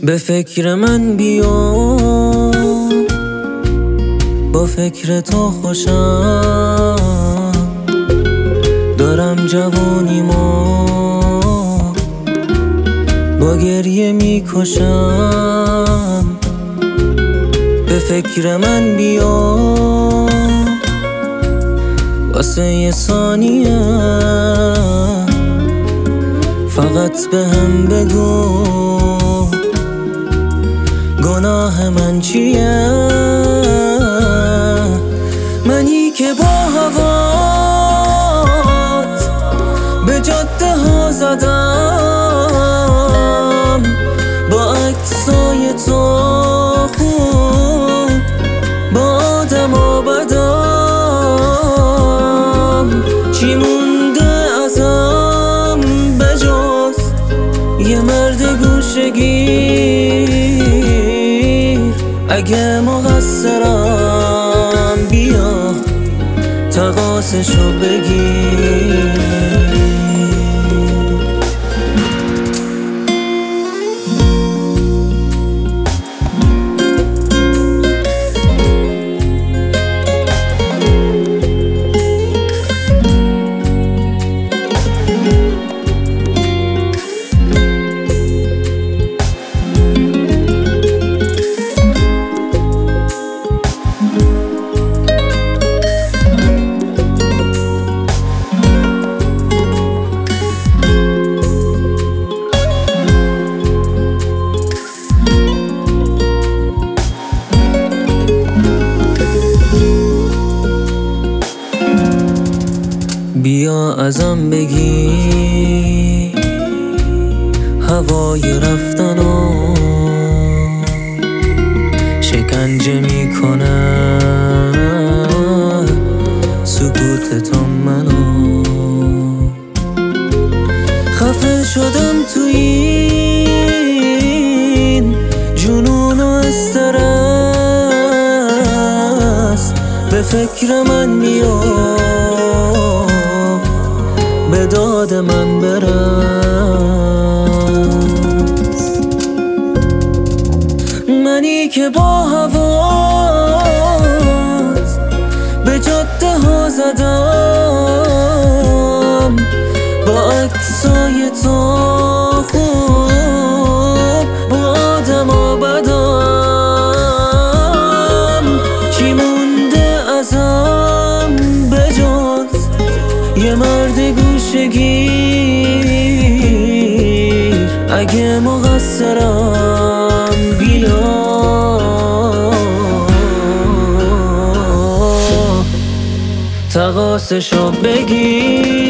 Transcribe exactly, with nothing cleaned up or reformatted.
به فکر من بیا، با فکر تو خوشم، دارم جوانیمو با گریه میکشم. به فکر من بیا، واسه یه ثانیه فقط به هم بگو گناه من چیه. منی که با هوات به جاده ها زدم، با عکسای تو خوب با آدم آبدم. چی مونده ازم به جز یه مرد گوشه‌گیر؟ اگه مقصرم بیا تقاصشو بگیر. بیا ازم بگی هوای رفتنو شکنجه میکنه سکوت تو منو. خفه شدم تو این جنون و استرس. به فکر من بیا، به داد من برس. منی که با هوات به جاده ها زدم، با عکسای تو خوب با آدم آبدم. چی مونده ازم به جز یه مرد گوشه‌گیر؟ اگه مقصرم بیا تقاصشو بگیر.